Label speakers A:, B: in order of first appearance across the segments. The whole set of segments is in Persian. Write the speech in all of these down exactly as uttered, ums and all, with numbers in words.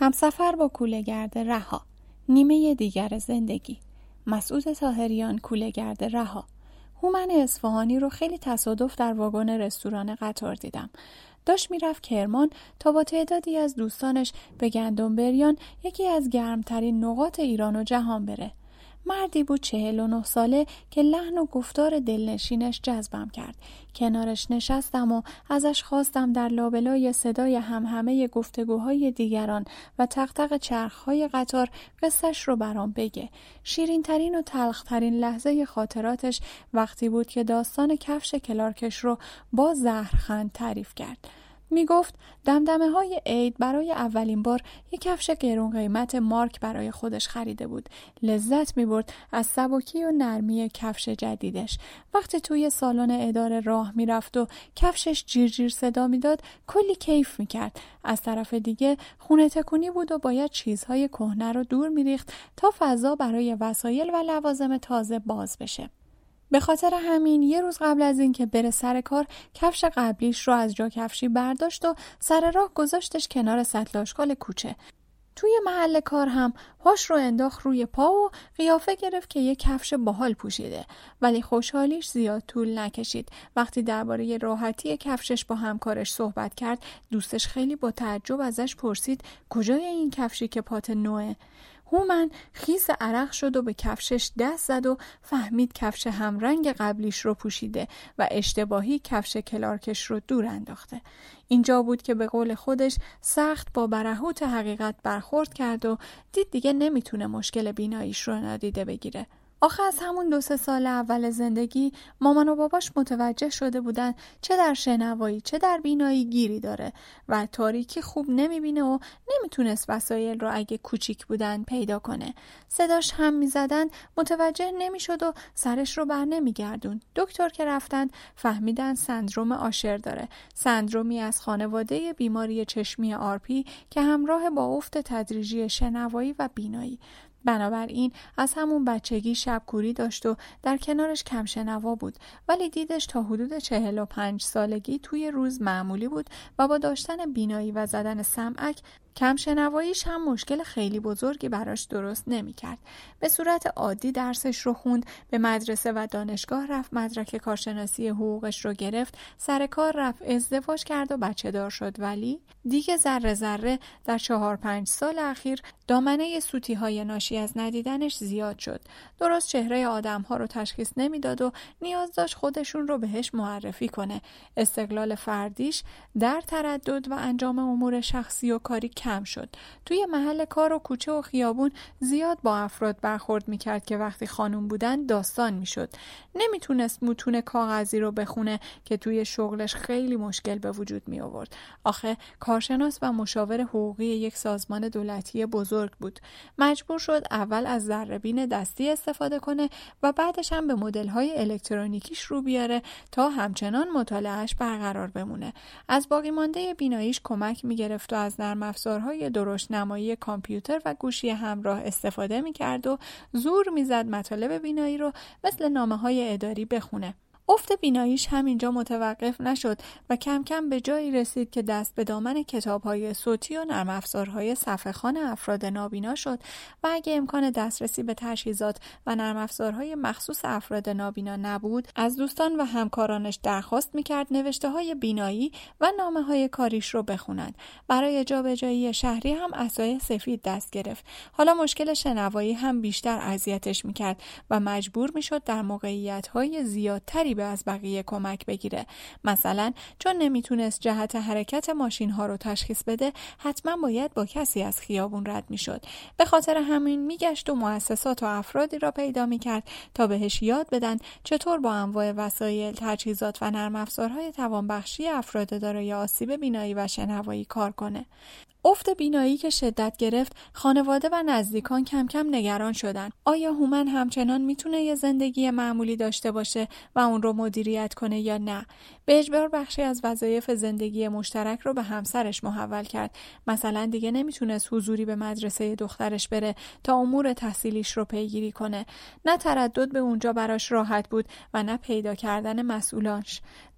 A: همسفر با کوله‌گرد رها. نیمه دیگر زندگی. مسعود طاهریان، کوله‌گرد رها. هومن اصفهانی رو خیلی تصادف در واگن رستوران قطار دیدم. داشت میرفت کرمان تا با تعدادی از دوستانش به گندم بریان، یکی از گرمترین نقاط ایران و جهان بره. مردی بود چهل و نه ساله که لحن و گفتار دلنشینش جذبم کرد. کنارش نشستم و ازش خواستم در لابلای صدای همهمه گفتگوهای دیگران و تقتق چرخهای قطار قصهش رو برام بگه. شیرین ترین و تلخ ترین لحظه خاطراتش وقتی بود که داستان کفش کلارکش رو با زهرخند تعریف کرد. می گفت دمدمه های عید برای اولین بار یک کفش گرون قیمت مارک برای خودش خریده بود. لذت می برد از سبکی و نرمی کفش جدیدش. وقتی توی سالن اداره راه می رفت و کفشش جیر جیر صدا می داد، کلی کیف می کرد. از طرف دیگه خونه تکونی بود و باید چیزهای کهنه رو دور می ریخت تا فضا برای وسایل و لوازم تازه باز بشه. به خاطر همین یه روز قبل از این که بره سر کار، کفش قبلیش رو از جا کفشی برداشت و سر راه گذاشتش کنار سطل آشغال کوچه. توی محل کار هم پاش رو انداخت روی پا و قیافه گرفت که یه کفش باحال پوشیده، ولی خوشحالیش زیاد طول نکشید. وقتی درباره راحتی کفشش با همکارش صحبت کرد، دوستش خیلی با تعجب ازش پرسید کجای این کفشی که پات نوعه؟ هومن خیس عرق شد و به کفشش دست زد و فهمید کفش همرنگ قبلیش رو پوشیده و اشتباهی کفش کلارکش رو دور انداخته. اینجا بود که به قول خودش سخت با برهوت حقیقت برخورد کرد و دید دیگه نمیتونه مشکل بیناییش رو نادیده بگیره. آخه از همون دو سه سال اول زندگی مامان و باباش متوجه شده بودن چه در شنوایی چه در بینایی گیری داره و تاریکی خوب نمیبینه و نمیتونست وسایل رو اگه کوچیک بودن پیدا کنه. صداش هم میزدن متوجه نمیشد و سرش رو بر نمیگردون. دکتر که رفتن فهمیدن سندروم آشر داره. سندرومی از خانواده بیماری چشمی آرپی که همراه با افت تدریجی شنوایی و بینایی. بنابراین از همون بچگی شبکوری داشت و در کنارش کم شنوا بود، ولی دیدش تا حدود چهل و پنج سالگی توی روز معمولی بود و با داشتن بینایی و زدن سمعک کم شنواییش هم مشکل خیلی بزرگی براش درست نمی کرد. به صورت عادی درسش رو خوند، به مدرسه و دانشگاه رفت، مدرک کارشناسی حقوقش رو گرفت، سر کار رفت، ازدواج کرد و بچه دار شد، ولی دیگه ذره ذره در چهار پنج سال اخیر دامنه سوتی های ناشی از ندیدنش زیاد شد. درست چهره آدم ها رو تشخیص نمیداد و نیاز داشت خودشون رو بهش معرفی کنه. استقلال فردیش در تردد و انجام امور شخصی و کاری کم شد. توی محل کار و کوچه و خیابون زیاد با افراد برخورد میکرد که وقتی خانوم بودن داستان میشد. نمیتونست متون کاغذی رو بخونه که توی شغلش خیلی مشکل به وجود می آورد. آخه کارشناس و مشاور حقوقی یک سازمان دولتی بزرگ بود. مجبور شد اول از ذره‌بین دستی استفاده کنه و بعدش هم به مدل‌های الکترونیکیش رو بیاره تا همچنان مطالعه‌اش برقرار بمونه. از باقی مانده بیناییش کمک می‌گرفت و از نرم افزارهای درشت نمایی کامپیوتر و گوشی همراه استفاده می‌کرد و زور می‌زد مطالب بینایی رو مثل نامه‌های اداری بخونه. افت بیناییش همینجا متوقف نشد و کم کم به جایی رسید که دست به دامن کتاب‌های صوتی و نرم افزارهای صفحه‌خوان افراد نابینا شد و اگه امکان دسترسی به تجهیزات و نرم افزارهای مخصوص افراد نابینا نبود، از دوستان و همکارانش درخواست می‌کرد نوشته‌های بینایی و نامه‌های کاریش رو بخونند. برای جابجایی شهری هم عصای سفید دست گرفت. حالا مشکل شنوایی هم بیشتر اذیتش می‌کرد و مجبور می‌شد در موقعیت‌های زیادتری به از بقیه کمک بگیره. مثلا چون نمیتونست جهت حرکت ماشین ها رو تشخیص بده، حتما باید با کسی از خیابون رد میشد. به خاطر همین میگشت و مؤسسات و افرادی را پیدا میکرد تا بهش یاد بدن چطور با انواع وسایل، تجهیزات و نرم افزارهای توانبخشی افراد دارای آسیب بینایی و شنوایی کار کنه. افت بینایی که شدت گرفت، خانواده و نزدیکان کم کم نگران شدن. آیا هومن همچنان میتونه یه زندگی معمولی داشته باشه و اون رو مدیریت کنه یا نه؟ به اجبار بخشی از وظایف زندگی مشترک رو به همسرش محول کرد. مثلا دیگه نمیتونست حضوری به مدرسه دخترش بره تا امور تحصیلیش رو پیگیری کنه. نه تردد به اونجا براش راحت بود و نه پیدا کردن مسئولانش.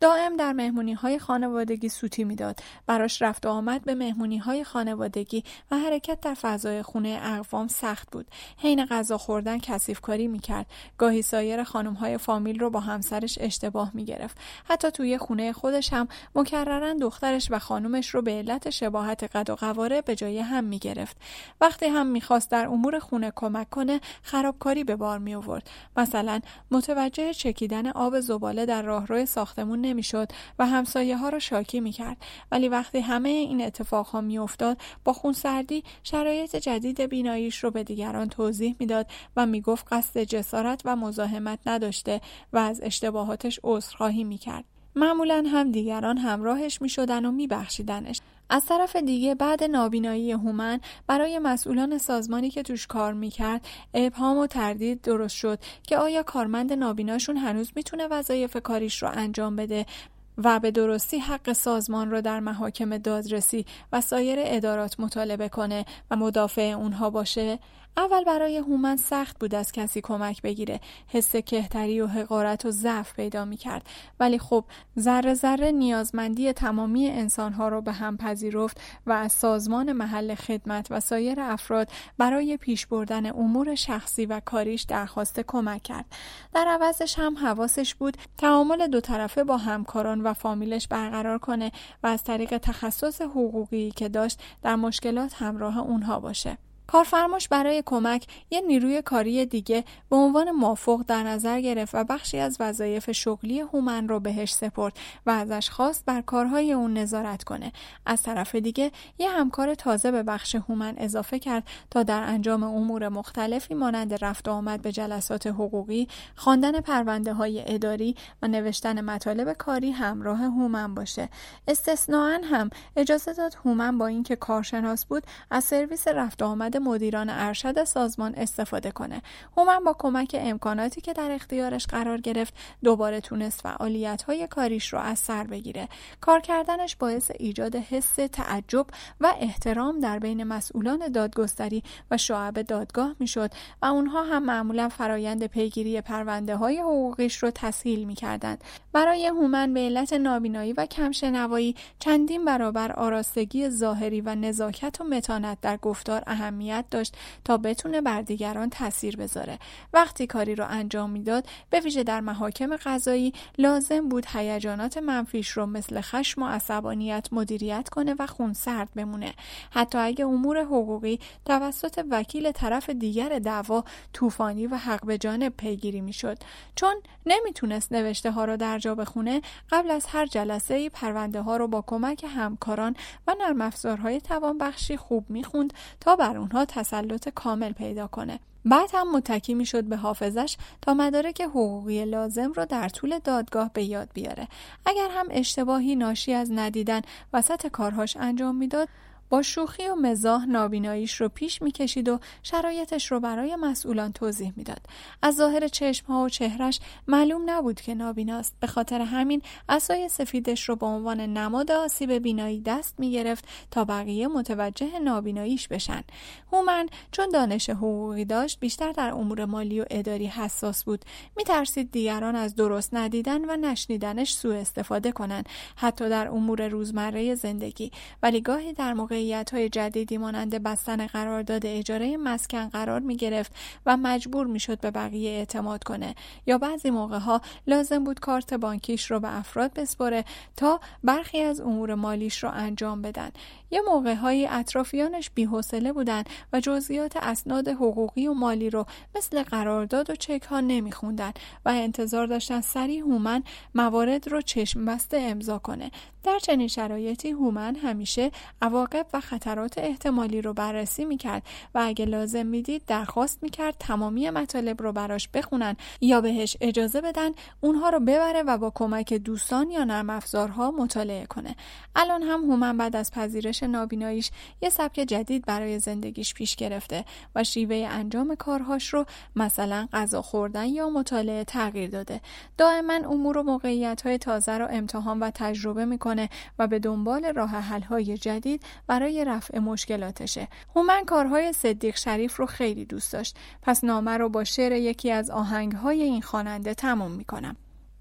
A: دائم در مهمونی‌های خانوادگی سوتی میداد. براش رفت و آمد به مهمونی‌های خانوادگی و حرکت در فضای خونه اقوام سخت بود. حین غذا خوردن کثیف‌کاری می‌کرد. گاهی سایر خانم‌های فامیل رو با همسرش اشتباه می‌گرفت. حتی توی خونه خودش هم مکرراً دخترش و خانمش رو به علت شباهت قد و قواره به جای هم می‌گرفت. وقتی هم می‌خواست در امور خونه کمک کنه، خرابکاری به بار می‌آورد. مثلا متوجه چکیدن آب زباله در راهروی ساختمون نمی‌شد و همسایه‌ها رو شاکی می‌کرد. ولی وقتی همه این اتفاق‌ها می‌افتاد، با خونسردی شرایط جدید بیناییش رو به دیگران توضیح می‌داد و می‌گفت قصد جسارت و مزاحمت نداشته و از اشتباهاتش عذرخواهی می‌کرد. معمولاً هم دیگران همراهش می‌شدن و می‌بخشیدنش. از طرف دیگه بعد نابینایی هومن برای مسئولان سازمانی که توش کار میکرد ابهام و تردید درست شد که آیا کارمند نابیناشون هنوز میتونه وظایف کاریش رو انجام بده و به درستی حق سازمان رو در محاکم دادرسی و سایر ادارات مطالبه کنه و مدافع اونها باشه. اول برای هومن سخت بود از کسی کمک بگیره. حس کهتری و حقارت و ضعف پیدا می‌کرد. ولی خب ذره ذره نیازمندی تمامی انسان‌ها رو به هم پذیرفت و از سازمان محل خدمت و سایر افراد برای پیش بردن امور شخصی و کاریش درخواست کمک کرد. در عوضش هم حواسش بود تعامل دو طرفه با همکاران و فامیلش برقرار کنه و از طریق تخصص حقوقی که داشت در مشکلات همراه اونها باشه. کارفرماش برای کمک یه نیروی کاری دیگه به عنوان مافوق در نظر گرفت و بخشی از وظایف شغلی هومن رو بهش سپرد و ازش خواست بر کارهای اون نظارت کنه. از طرف دیگه یه همکار تازه به بخش هومن اضافه کرد تا در انجام امور مختلفی مانند رفت و آمد به جلسات حقوقی، خواندن پرونده‌های اداری و نوشتن مطالب کاری همراه هومن باشه. استثناءً هم اجازه داد هومن با اینکه کارشناس بود از سرویس رفت و آمد مدیران ارشد سازمان استفاده کنه. هومن با کمک امکاناتی که در اختیارش قرار گرفت دوباره تونست فعالیت‌های کاریش رو از سر بگیره. کار کردنش باعث ایجاد حس تعجب و احترام در بین مسئولان دادگستری و شعب دادگاه میشد و اونها هم معمولا فرایند پیگیری پرونده‌های حقوقیش رو تسهیل می‌کردند. برای هومن به علت نابینایی و کم شنوایی چندین برابر آراستگی ظاهری و نزاکت و متانت در گفتار اهمیت داشت تا بتونه بر دیگران تاثیر بذاره. وقتی کاری رو انجام میداد، به ویژه در محاکم قضایی، لازم بود هیجانات منفیش رو مثل خشم و عصبانیت مدیریت کنه و خونسرد بمونه. حتی اگه امور حقوقی توسط وکیل طرف دیگر دعوا طوفانی و حق به جانب پیگیری میشد. چون نمیتونست نوشته ها رو در جا بخونه، قبل از هر جلسه پرونده ها رو با کمک همکاران و نرم افزارهای توانبخشی خوب میخوند تا بر اونها تسلط کامل پیدا کنه. بعد هم متکی میشد به حافظش تا مدارک حقوقی لازم رو در طول دادگاه به یاد بیاره. اگر هم اشتباهی ناشی از ندیدن وسط کارهاش انجام میداد، با شوخی و مزاح نابیناییش رو پیش میکشید و شرایطش رو برای مسئولان توضیح میداد. از ظاهر چشمها و چهرش معلوم نبود که نابیناست. به خاطر همین عصای سفیدش رو به عنوان نماد آسیب بینایی دست میگرفت تا بقیه متوجه نابیناییش بشن. هومن چون دانش حقوقی داشت، بیشتر در امور مالی و اداری حساس بود. میترسید دیگران از درست ندیدن و نشنیدنش سوء استفاده کنن، حتی در امور روزمره زندگی. ولی گاهی در موقع های جدیدی مانند بستن قرارداد اجاره مسکن قرار می گرفت و مجبور می شد به بقیه اعتماد کنه، یا بعضی موقع ها لازم بود کارت بانکیش رو به افراد بسپره تا برخی از امور مالیش رو انجام بدن. یه موقع های اطرافیانش بی‌حوصله بودن و جزئیات اسناد حقوقی و مالی رو مثل قرارداد و چک ها نمی خوندن و انتظار داشتن سریع هومن موارد رو چشم بسته امضا کنه. در چنین شرایطی هومن همیشه عواقب و خطرات احتمالی رو بررسی میکرد و اگه لازم میدید درخواست میکرد تمامی مطالب رو براش بخونن یا بهش اجازه بدن اونها رو ببره و با کمک دوستان یا نرم افزارها مطالعه کنه. الان هم هومن بعد از پذیرش نابیناییش یه سبک جدید برای زندگیش پیش گرفته و شیوه انجام کارهاش رو مثلا غذا خوردن یا مطالعه تغییر داده. دائما امور و موقعیت‌های تازه رو امتحان و تجربه میکنه و به دنبال راه حل‌های جدید برای رفع مشکلاتشه. هومن کارهای صدیق شریف رو خیلی دوست داشت. پس نامه رو با شعر یکی از آهنگ‌های این خواننده تموم میکنم.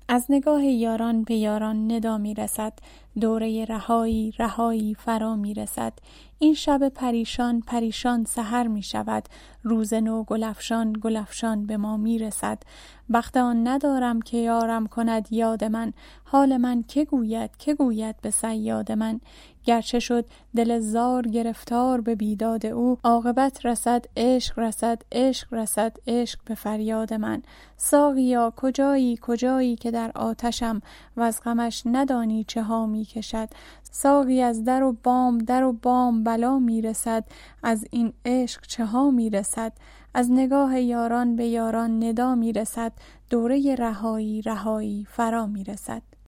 A: از نگاه یاران به یاران ندا می رسد، دوره رهایی رهایی فرا می رسد. این شب پریشان پریشان سحر می شود، روز نو گلفشان گلفشان به ما می رسد. بخت آن ندارم که یارم کند یاد من، حال من که گوید که گوید به صیاد من. گرچه شد دل زار گرفتار به بیداد او، عاقبت رسد عشق رسد عشق رسد عشق به فریاد من. ساقیا کجایی کجایی که در آتشم، و از غمش ندانی چه ها می کشد. ساقی از در و بام در و بام بلا می رسد، از این عشق چه ها می رسد. از نگاه یاران به یاران ندا می رسد، دوره رهایی رهایی فرا می رسد.